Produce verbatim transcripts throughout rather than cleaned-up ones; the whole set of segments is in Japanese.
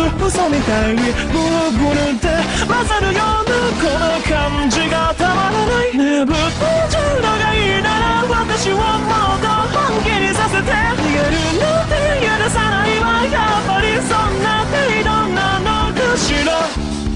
嘘みたいにブルブルって混ざるようなこの感じがたまらない。眠ってちゃうのがいいなら私をもっと本気にさせて。逃げるなんて許さないわ。やっぱりそんな程度なのかしら。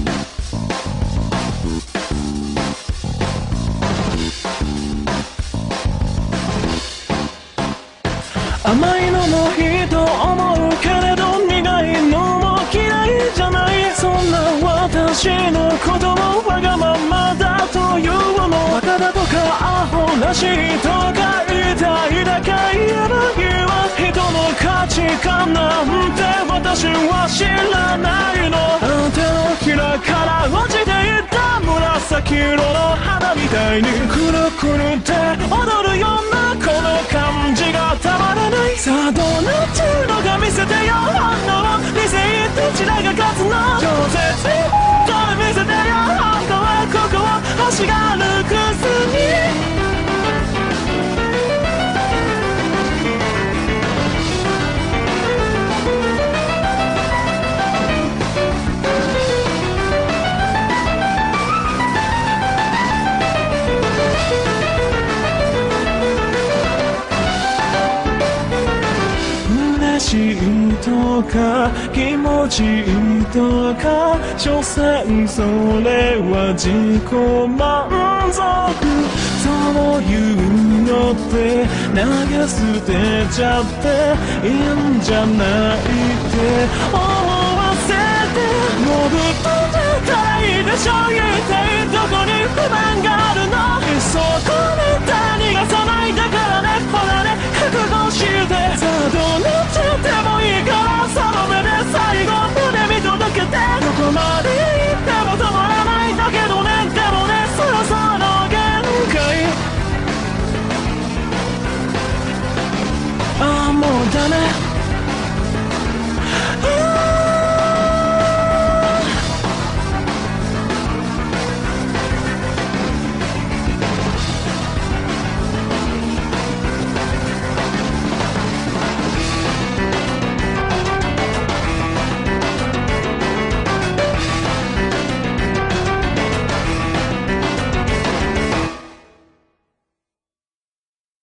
甘いのもいいと思うけれど苦いのも嫌いじゃない。そんな私のこともわがままだというの。バカだとかアホらしいとか言いたいだけ言えばいいわ。人の価値観なんて私は知らないの。手のひらから落ちていった紫色の花みたいにくるくるって踊るようなこの感じがたまらない。さあどうなっちゃうのか見せてよ。本能理性どちらが勝つの。超絶にこれ見せてよ。本当はここを欲しがるくせに。嬉しいとか気持ちいいとか所詮それは自己満足。そういうのって投げ捨てちゃっていいんじゃないって思わせて。もうぶっ飛んじゃったらいいでしょ。一体どこに不満があるの。そこ